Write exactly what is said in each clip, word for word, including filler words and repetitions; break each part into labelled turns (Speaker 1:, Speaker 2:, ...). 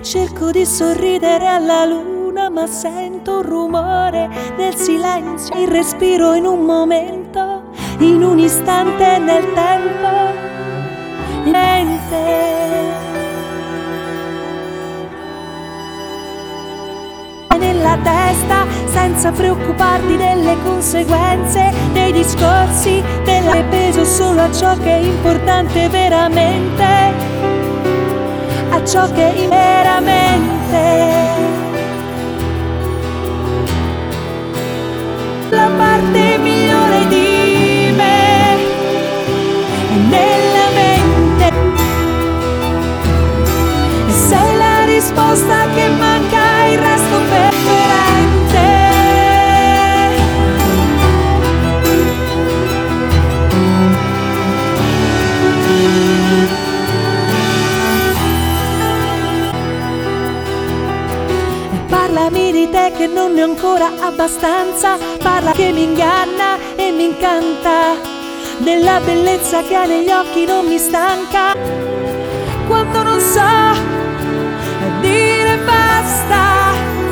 Speaker 1: Cerco di sorridere alla luna, ma sento un rumore nel silenzio. Il respiro in un momento, in un istante nel tempo. Niente. Nella testa, senza preoccuparti delle conseguenze dei discorsi, della peso solo a ciò che è importante veramente, a ciò che è veramente. La parte migliore di me è nella mente, e sei la risposta che manca, il resto per parlami di te che non ne ho ancora abbastanza. Parla che mi inganna e mi incanta, della bellezza che ha negli occhi non mi stanca. Quando non so dire basta,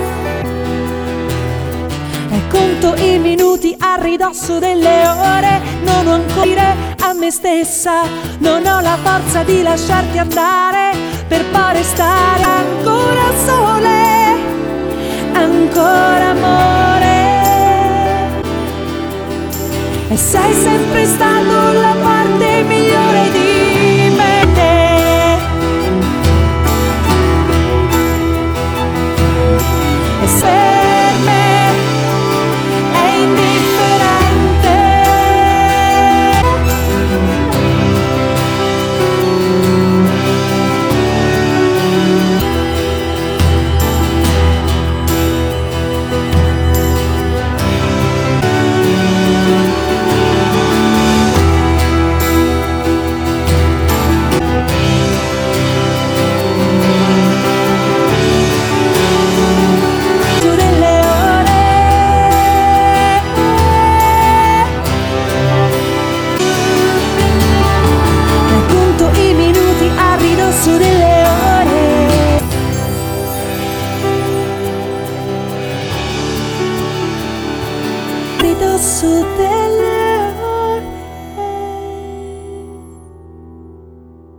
Speaker 1: e conto i minuti a ridosso delle ore. Non ho ancora dire a me stessa, non ho la forza di lasciarti andare, per poi restare ancora sole, ancora amore. E sei sempre stato la parte migliore di me. E per me è indifferente. Delle ore, ridosso te.